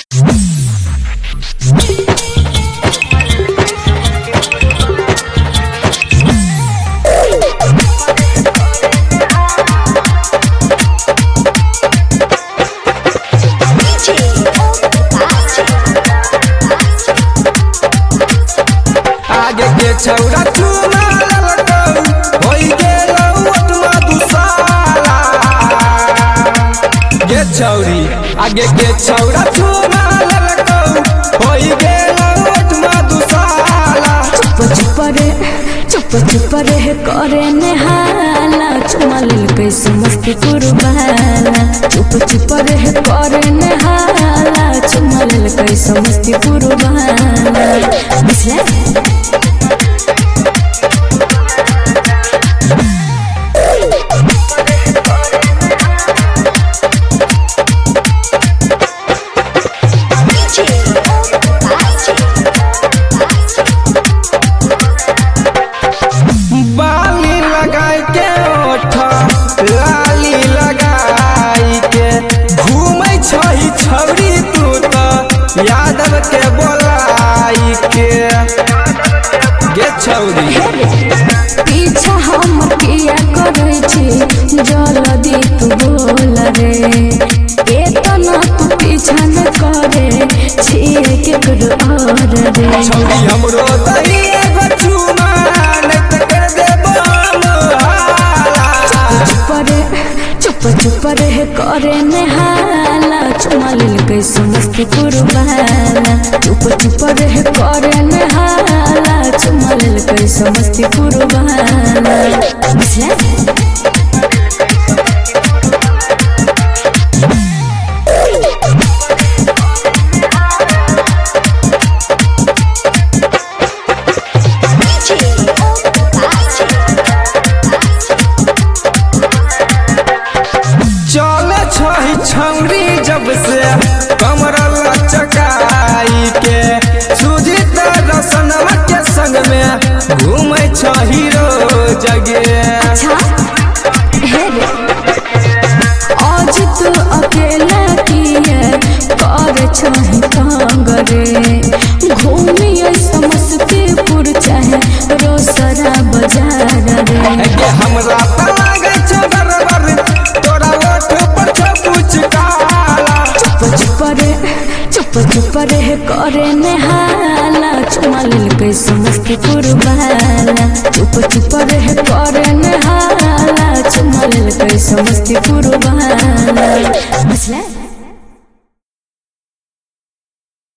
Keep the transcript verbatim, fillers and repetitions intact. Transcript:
छौरा चुना ललकौ होई गेलौ ओटमा दुसाला गे छौरी आगे के छौरा चुना ललकौ होई गेलौ ओटमा दुसाला चुप चुप रे चुप चुप रे करे नेहाला चुमा ललकै समस्तीपुर वाला चुप चुप रे करे नेहाला चुमा ललकै समस्तीपुर वाला बुझले बाली लगाई के ओठा लाली लगाई के घूमै छही छौरी तू तो यादव के बोलाई के गे छौरी पीछा हम किया करै छी जल्दी तू बोल रे एतना तू पीछा न करे छी केकरो और रे छौरी हमरो दही एगो चुमा नै त कर देबो मोहाला चुप रे चुप चुप रे करे नेहाला चुमा ललकै समस्तीपुर वाला चुप चुप रे करे नेहाला चुमा ललकै समस्तीपुर वाला बुझले चले छही छौरी जब से कमर लचकाई के सुजीत रसनवा के संग में घूमै छही रोज गे अच्छा हे रे आज तू अकेला किए कर छही कांग रे घूमिए समस्तीपुर चाहे रोसरा बाजार रे के हमरा लागे छ बरबर तोरा ओठ पर कुछ काला चुप चुप रे चुप चुप रे करे नेहाला चुमा ललकै समस्तीपुर वाला चुप चुप रे करे नेहाला चुमा ललकै समस्तीपुर वाला बुझले।